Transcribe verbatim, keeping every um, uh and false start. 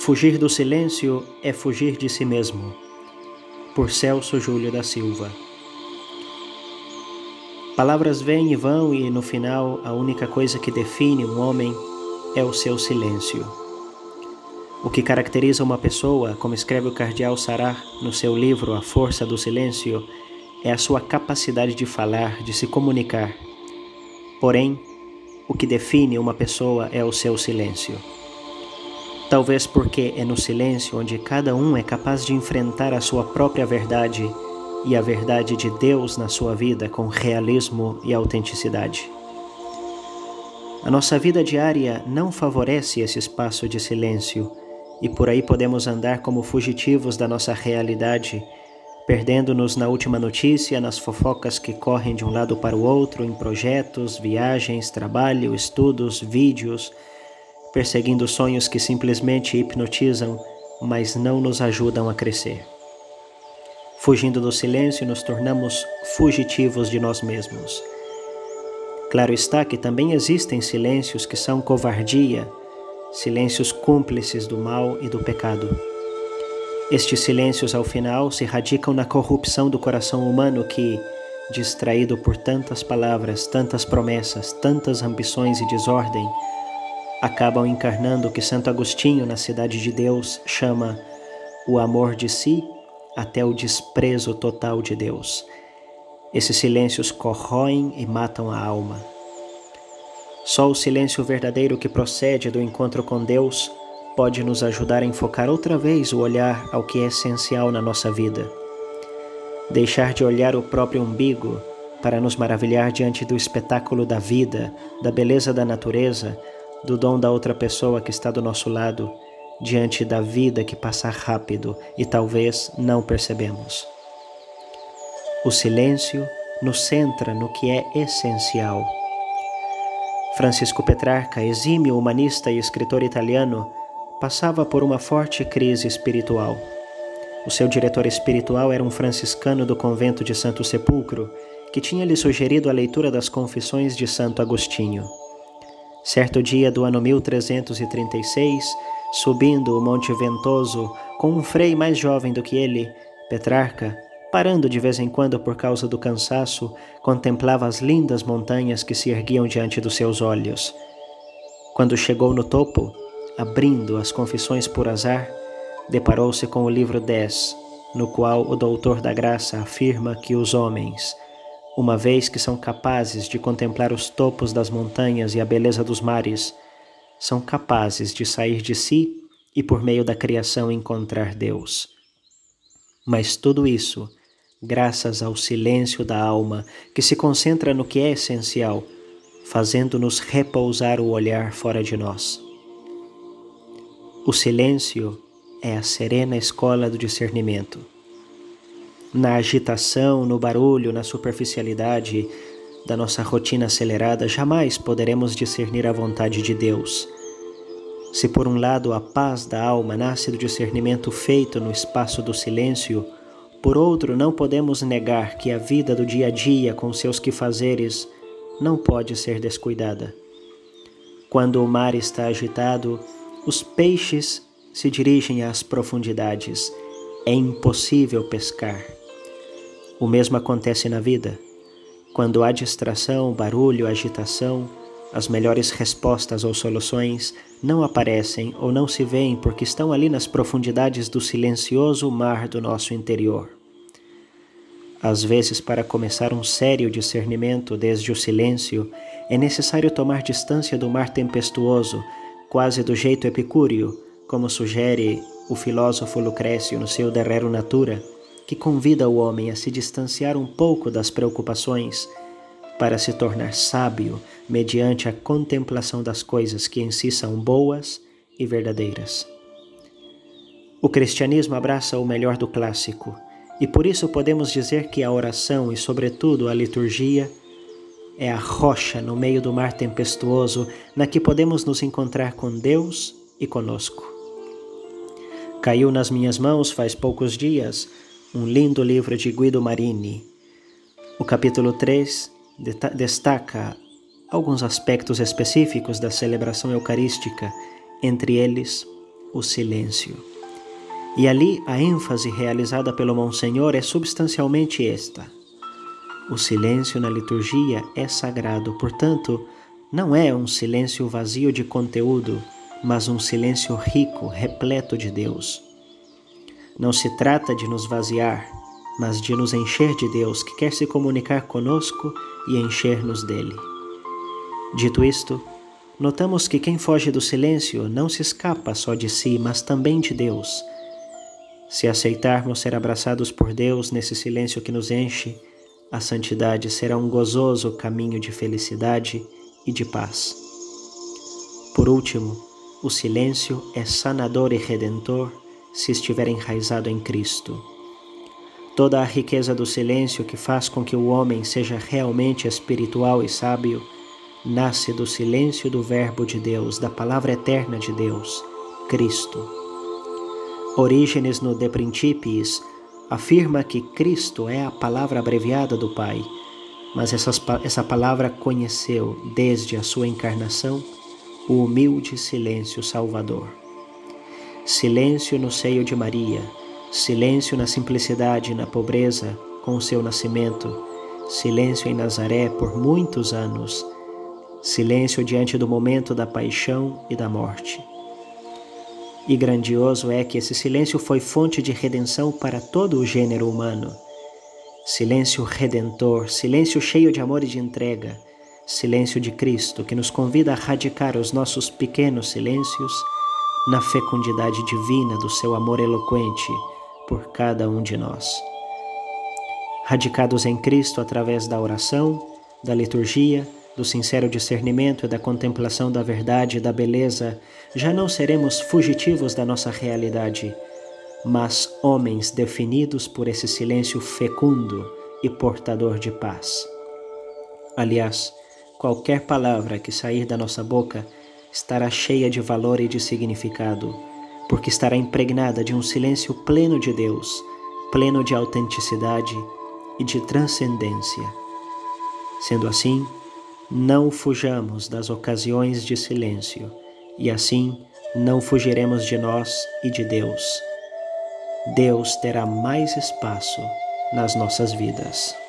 Fugir do silêncio é fugir de si mesmo. Por Celso Júlio da Silva. Palavras vêm e vão e, no final, a única coisa que define um homem é o seu silêncio. O que caracteriza uma pessoa, como escreve o cardeal Sará no seu livro A Força do Silêncio, é a sua capacidade de falar, de se comunicar. Porém, o que define uma pessoa é o seu silêncio. Talvez porque é no silêncio onde cada um é capaz de enfrentar a sua própria verdade e a verdade de Deus na sua vida com realismo e autenticidade. A nossa vida diária não favorece esse espaço de silêncio e por aí podemos andar como fugitivos da nossa realidade, perdendo-nos na última notícia, nas fofocas que correm de um lado para o outro, em projetos, viagens, trabalho, estudos, vídeos, perseguindo sonhos que simplesmente hipnotizam, mas não nos ajudam a crescer. Fugindo do silêncio, nos tornamos fugitivos de nós mesmos. Claro está que também existem silêncios que são covardia, silêncios cúmplices do mal e do pecado. Estes silêncios, ao final, se radicam na corrupção do coração humano que, distraído por tantas palavras, tantas promessas, tantas ambições e desordem, acabam encarnando o que Santo Agostinho, na Cidade de Deus, chama o amor de si até o desprezo total de Deus. Esses silêncios corroem e matam a alma. Só o silêncio verdadeiro que procede do encontro com Deus pode nos ajudar a enfocar outra vez o olhar ao que é essencial na nossa vida. Deixar de olhar o próprio umbigo para nos maravilhar diante do espetáculo da vida, da beleza da natureza, do dom da outra pessoa que está do nosso lado, diante da vida que passa rápido e talvez não percebemos. O silêncio nos centra no que é essencial. Francisco Petrarca, exímio humanista e escritor italiano, passava por uma forte crise espiritual. O seu diretor espiritual era um franciscano do convento de Santo Sepulcro, que tinha lhe sugerido a leitura das Confissões de Santo Agostinho. Certo dia do ano mil trezentos e trinta e seis, subindo o Monte Ventoso com um frei mais jovem do que ele, Petrarca, parando de vez em quando por causa do cansaço, contemplava as lindas montanhas que se erguiam diante dos seus olhos. Quando chegou no topo, abrindo as Confissões por azar, deparou-se com o livro dez, no qual o doutor da graça afirma que os homens, uma vez que são capazes de contemplar os topos das montanhas e a beleza dos mares, são capazes de sair de si e por meio da criação encontrar Deus. Mas tudo isso, graças ao silêncio da alma que se concentra no que é essencial, fazendo-nos repousar o olhar fora de nós. O silêncio é a serena escola do discernimento. Na agitação, no barulho, na superficialidade da nossa rotina acelerada, jamais poderemos discernir a vontade de Deus. Se por um lado a paz da alma nasce do discernimento feito no espaço do silêncio, por outro não podemos negar que a vida do dia a dia com seus quefazeres não pode ser descuidada. Quando o mar está agitado, os peixes se dirigem às profundidades. É impossível pescar. O mesmo acontece na vida. Quando há distração, barulho, agitação, as melhores respostas ou soluções não aparecem ou não se veem porque estão ali nas profundidades do silencioso mar do nosso interior. Às vezes, para começar um sério discernimento desde o silêncio, é necessário tomar distância do mar tempestuoso, quase do jeito epicúreo, como sugere o filósofo Lucrécio no seu De Rerum Natura, que convida o homem a se distanciar um pouco das preocupações para se tornar sábio mediante a contemplação das coisas que em si são boas e verdadeiras. O cristianismo abraça o melhor do clássico, e por isso podemos dizer que a oração e, sobretudo, a liturgia é a rocha no meio do mar tempestuoso na que podemos nos encontrar com Deus e conosco. Caiu nas minhas mãos faz poucos dias um lindo livro de Guido Marini. O capítulo três destaca alguns aspectos específicos da celebração eucarística, entre eles o silêncio. E ali a ênfase realizada pelo Monsenhor é substancialmente esta: o silêncio na liturgia é sagrado, portanto, não é um silêncio vazio de conteúdo, mas um silêncio rico, repleto de Deus. Não se trata de nos vaziar, mas de nos encher de Deus, que quer se comunicar conosco e encher-nos dele. Dito isto, notamos que quem foge do silêncio não se escapa só de si, mas também de Deus. Se aceitarmos ser abraçados por Deus nesse silêncio que nos enche, a santidade será um gozoso caminho de felicidade e de paz. Por último, o silêncio é sanador e redentor se estiver enraizado em Cristo. Toda a riqueza do silêncio que faz com que o homem seja realmente espiritual e sábio nasce do silêncio do Verbo de Deus, da Palavra eterna de Deus, Cristo. Orígenes no De Principiis afirma que Cristo é a palavra abreviada do Pai, mas essas, essa palavra conheceu, desde a sua encarnação, o humilde silêncio salvador. Silêncio no seio de Maria, silêncio na simplicidade e na pobreza com o seu nascimento, silêncio em Nazaré por muitos anos, silêncio diante do momento da paixão e da morte. E grandioso é que esse silêncio foi fonte de redenção para todo o gênero humano. Silêncio redentor, silêncio cheio de amor e de entrega, silêncio de Cristo que nos convida a radicar os nossos pequenos silêncios na fecundidade divina do seu amor eloquente por cada um de nós. Radicados em Cristo através da oração, da liturgia, do sincero discernimento e da contemplação da verdade e da beleza, já não seremos fugitivos da nossa realidade, mas homens definidos por esse silêncio fecundo e portador de paz. Aliás, qualquer palavra que sair da nossa boca estará cheia de valor e de significado, porque estará impregnada de um silêncio pleno de Deus, pleno de autenticidade e de transcendência. Sendo assim, não fujamos das ocasiões de silêncio, e assim não fugiremos de nós e de Deus. Deus terá mais espaço nas nossas vidas.